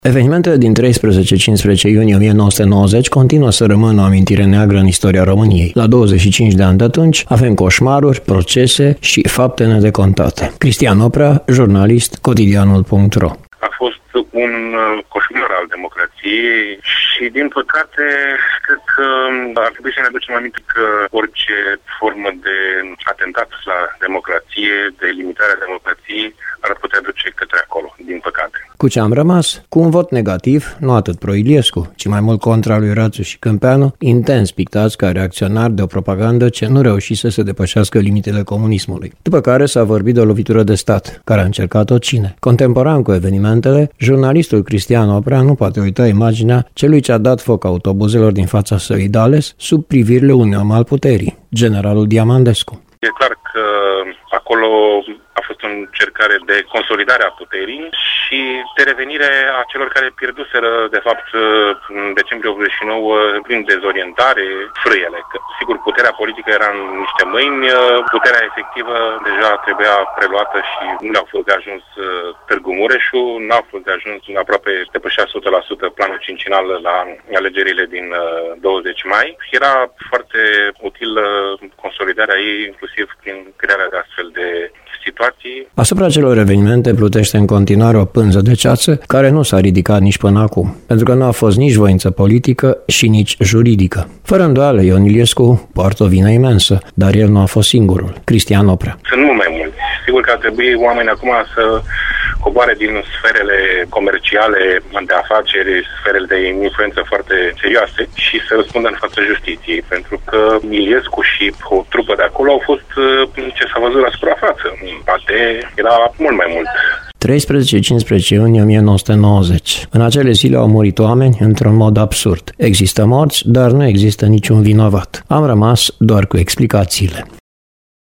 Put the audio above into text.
Evenimentele din 13-15 iunie 1990 continuă să rămână o amintire neagră în istoria României. La 25 de ani de atunci avem coșmaruri, procese și fapte nedecontate. Cristian Oprea, jurnalist, cotidianul.ro. A fost un coșmar al democrației și, din păcate, cred că ar trebui să ne aducem aminte că orice formă de atentat la democrație, de limitare a democrației, ar putea duce către acolo, din păcate. Cu ce am rămas? Cu un vot negativ, nu atât pro-Iliescu, ci mai mult contra lui Rațiu și Câmpeanu, intens pictați ca reacționari de o propagandă ce nu reușise să depășească limitele comunismului. După care s-a vorbit de o lovitură de stat, care a încercat-o cine? Contemporan cu evenimentele, jurnalistul Cristian Oprea nu poate uita imaginea celui ce a dat foc autobuzelor din fața săii Dales sub privirile unui om al puterii, generalul Diamandescu. E clar că acolo a fost o încercare de consolidare a puterii și de revenire a celor care pierduseră, de fapt, în decembrie 89, prin dezorientare, frâiele. Că, sigur, puterea politică era în niște mâini, puterea efectivă deja trebuia preluată și nu a fost de ajuns Târgu Mureșu, n-a fost de ajuns, aproape depășea 100% planul cincinal la alegerile din 20 mai. Era foarte util consolidarea ei, inclusiv prin crearea de astfel de situații. Asupra celor evenimente plutește în continuare o pânză de ceață care nu s-a ridicat nici până acum, pentru că nu a fost nici voință politică și nici juridică. Fără îndoială, Ion Iliescu poartă o vină imensă, dar el nu a fost singurul. Cristian Oprea. Sunt mult mai mulți. Sigur că ar trebui oamenii acum să coboare din sferele comerciale, de afaceri, sferele de influență foarte serioase și să răspundă în fața justiției, pentru că Iliescu și o trupă de acolo au fost ce s-a văzut la suprafață. Poate era mult mai mult. 13-15 iunie 1990. În acele zile au murit oameni într-un mod absurd. Există morți, dar nu există niciun vinovat. Am rămas doar cu explicațiile.